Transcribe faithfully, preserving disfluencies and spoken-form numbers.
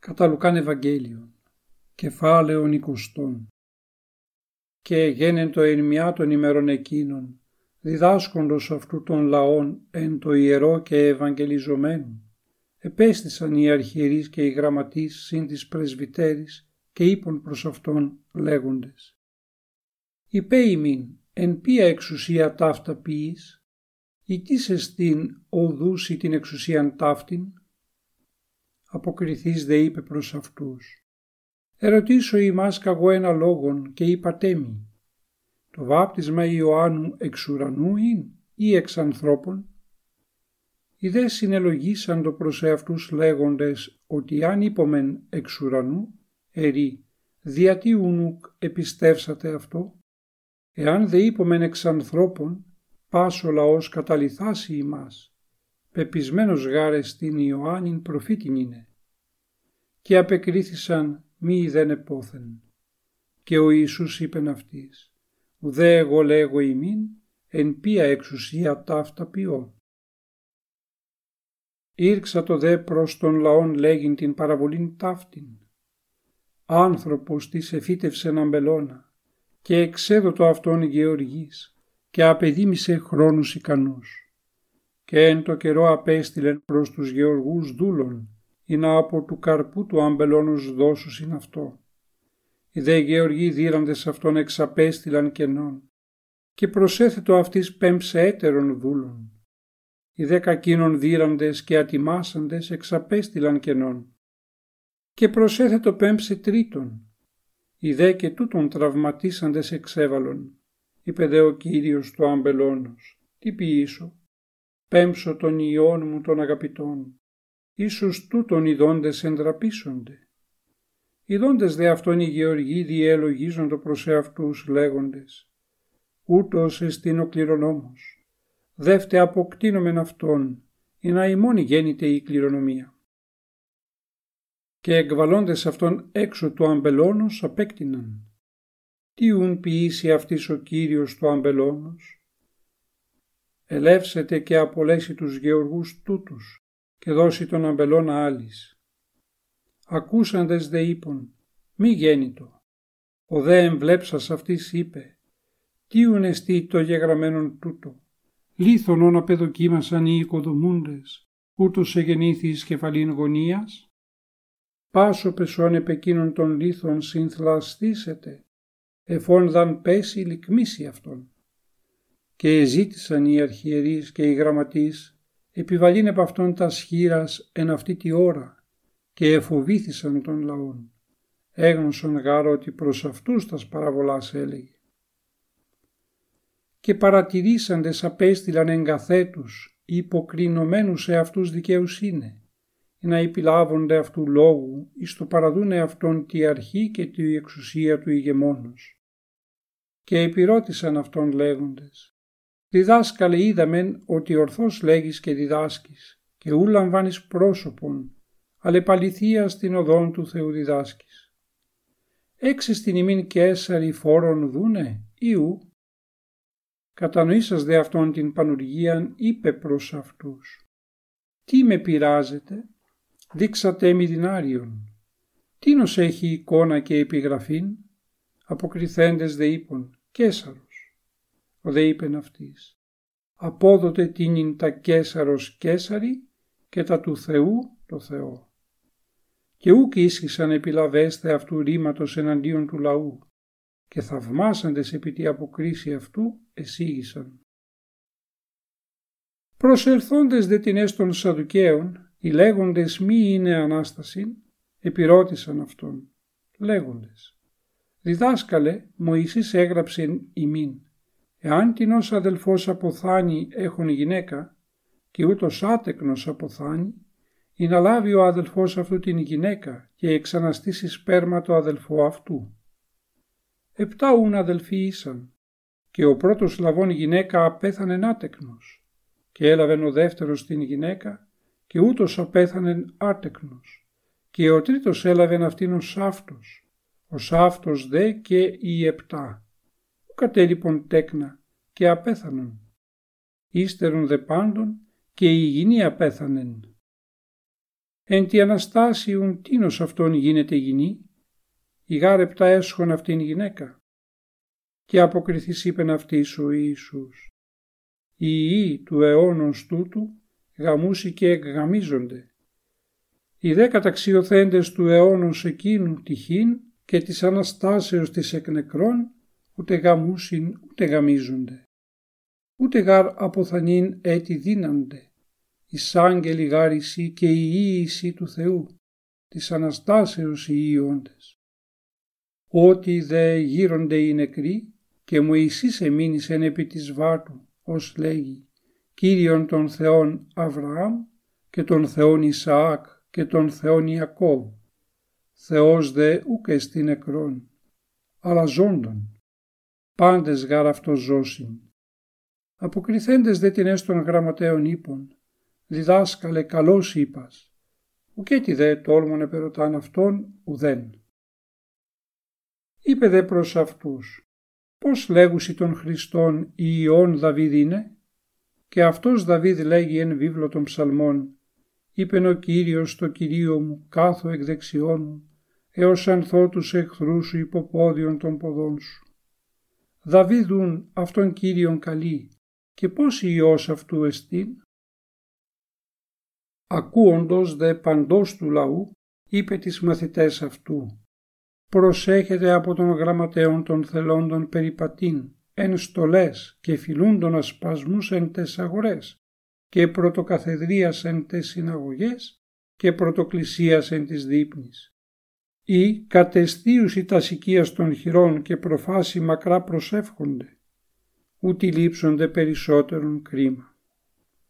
Κατά Λουκάν Ευαγγέλιο, κεφάλαιον εικοστών. Και γένεντο εν μια των ημερών εκείνων, διδάσκοντος αυτού των λαών εν το ιερό και ευαγγελιζομένου, επέστησαν οι αρχιερείς και οι γραμματείς συν της πρεσβυτέρης και είπαν προς αυτόν λέγοντες: «Υπέ ημίν, εν ποια εξουσία ταύτα ποιείς, ή τίς εστίν οδούσι την εξουσίαν ταύτην?» Αποκριθείς δε είπε προς αυτούς: «Ερωτήσω ημάς καγώ ένα λόγον και είπατε μοι, το βάπτισμα Ιωάννου εξ ουρανού ειν ή εξ ανθρώπων?» Οι δε συνελογήσαν το προς εαυτούς λέγοντες ότι αν είπομεν εξ ουρανού, ερεί, διατί ούνουκ επιστεύσατε αυτό; Εάν δε είπομεν εξ ανθρώπων, πας ο λαός καταλυθάσει ημάς, πεπισμένος γάρε στην Ιωάννην προφήτην είναι. Και απεκρίθησαν μη ιδέν επόθεν. Και ο Ιησούς είπεν αυτοίς: «Ουδέ εγώ λέγω ημίν, εν ποια εξουσία ταύτα ποιώ». Ήρξα το δε προς τον λαόν λέγειν την παραβολήν ταύτην. Άνθρωπος της εφύτευσεν αμπελώνα και εξέδωτο αυτόν γεωργής και απεδίμησε χρόνους ικανούς. Και εν το καιρό απέστειλεν προς τους γεωργούς δούλων, ή να από του καρπού του αμπελώνος δώσουσιν αυτό. Οι δε γεωργοί δίραντες αυτόν εξαπέστειλαν κενών, και προσέθετο αυτής πέμψε έτερων δούλων. Οι δε κακίνων δίραντες και ατιμάσαντες εξαπέστειλαν κενών, και προσέθετο πέμψε τρίτον. Οι δε και τούτων τραυματίσαντες εξέβαλον. Είπε δε ο Κύριος του αμπελώνος: «Τι ποιήσω? Πέμψω τον Υιόν μου των αγαπητών. Ίσως τούτων οι δόντες εντραπήσονται». Οι δόντες δε αυτών οι γεωργοί διελογίζοντο προς εαυτούς λέγοντες: «Ούτως εστίν ο κληρονόμος. Δεύτε αποκτήνομεν αυτόν, ή να ημώνη γέννηται η κληρονομία». Και εκβαλώντες αυτόν έξω του αμπελώνος απέκτηναν. Τι ουν ποιήσει αυτής ο Κύριος του αμπελώνος? Ελεύσεται και απολέσει τους γεωργούς τούτους και δώσει τον αμπελώνα άλλης. Ακούσαντες δε είπων: «Μη γέννητο». Ο δε εμβλέψας αυτής είπε: «Τι ουν εστί το γεγραμμένον τούτο? Λίθον όν απεδοκίμασαν οι οικοδομούντες, ούτως εγεννήθη κεφαλήν γωνίας. Πάσο πεσόν επ' εκείνον των λίθων συνθλαστήσεται, εφόν δαν πέσει λικμίσει αυτόν». Και εζήτησαν οι αρχιερείς και οι γραμματείς επιβαλήν επ' αυτόν τας χείρας εν αυτή τη ώρα, και εφοβήθησαν των λαών. Έγνωσον γάρο ότι προς αυτούς τας παραβολάς έλεγε. Και παρατηρήσαντες απέστειλαν εγκαθέτους, υποκρινωμένους σε αυτούς δικαιοσύνη, να επιλάβονται αυτού λόγου εις το παραδούνε αυτόν τη αρχή και τη εξουσία του ηγεμόνος. Και επιρώτησαν αυτόν λέγοντες: «Διδάσκαλε, είδαμεν ότι ορθώς λέγεις και διδάσκεις, και ου λαμβάνεις πρόσωπον, αλλά επαληθεία στην οδόν του Θεού διδάσκεις. Έξες την ημίν Καίσαρη φόρον δούνε, ή ου?» Κατανοήσας δε αυτόν την πανουργίαν, είπε προς αυτούς: «Τι με πειράζετε? Δείξατε μη δινάριον. Τίνος έχει εικόνα και επιγραφήν?» Αποκριθέντες δε είπον: «Καίσαρος». Ο δε είπεν αυτής: «Απόδοτε τίνην τα Καίσαρος Καίσαρη και τα του Θεού το Θεό». Και ούκ ίσχυσαν επιλαβέστε αυτού ρήματος εναντίον του λαού, και θαυμάσαντες επί τη αποκρίση αυτού εσύγησαν. Προσελθόντες δε την εις των Σαδουκαίων, οι λέγοντες μη είναι Ανάστασιν, επιρώτησαν αυτόν, λέγοντες: «Διδάσκαλε, Μωυσής έγραψε ημίν, εάν την ως αδελφός αποθάνει έχων γυναίκα, και ούτως άτεκνος αποθάνει, ή να λάβει ο αδελφός αυτού την γυναίκα και εξαναστήσει σπέρμα το αδελφό αυτού. Επτά ούν αδελφοί ήσαν, και ο πρώτος λαβών γυναίκα απέθανεν άτεκνος, και έλαβεν ο δεύτερος την γυναίκα, και ούτως απέθανεν άτεκνος, και ο τρίτος έλαβεν αυτήν ως σάφτος, ο σάφτος δε και οι επτά. Ο κατέλειπον τέκνα και απέθανον. Ύστερον δε πάντων και η γυνή απέθανεν. Εν τη Αναστάσιον τίνος αυτόν γίνεται γυνή, η γάρεπτα έσχον αυτήν γυναίκα. Και αποκριθείς είπεν αυτής ο Ιησούς, οι ιοί του αιώνος τούτου γαμούσι και εκγαμίζονται. Οι δε καταξιωθέντες του αιώνος εκείνου τυχήν και της Αναστάσεως της εκ νεκρών ούτε γαμούσιν ούτε γαμίζονται. Ούτε γάρ αποθανήν έτι δύνανται, εις άγγελοι γάρ εισι και οι ιοί εισι του Θεού, της Αναστάσεως οι ιόντες. Ότι δε γύρονται οι νεκροί και Μωυσής εμείνησεν επί της βάτου, ως λέγει, Κύριον των Θεών Αβραάμ και των Θεών Ισαάκ και των Θεών Ιακώβ. Θεός δε ούκ εστι νεκρόν, αλλά ζώντων. Πάντες γάρ αυτός ζώσιν. Αποκριθέντες δε την έστων γραμματέων είπων, διδάσκαλε καλώς είπας, ουκέτι δε τόλμον επερωτάν αυτόν ουδέν. Είπε δε προς αυτούς, πώς λέγουσι τον Χριστόν Υιόν Δαβίδ είναι, και αυτός Δαβίδ λέγει εν βίβλο των ψαλμών, είπεν ο Κύριος το Κυρίο μου κάθω εκ δεξιών μου, έως ανθώ τους εχθρούς σου υποπόδιον των ποδών σου. Δαβίδουν αυτόν Κύριον καλεί, και πώς Υιός αυτού εστίν. Ακούοντος δε παντός του λαού, είπε τις μαθητές αυτού, προσέχετε από των γραμματέων των θελόντων περιπατήν, εν στολές και φιλούντων ασπασμούς εν τες αγορές και πρωτοκαθεδρίας εν τες συναγωγές και πρωτοκλησίας εν της δείπνης. Ή κατεστίουσι τας οικίας των χειρών και προφάσει μακρά προσεύχονται, ούτι λείψονται περισσότερον κρίμα.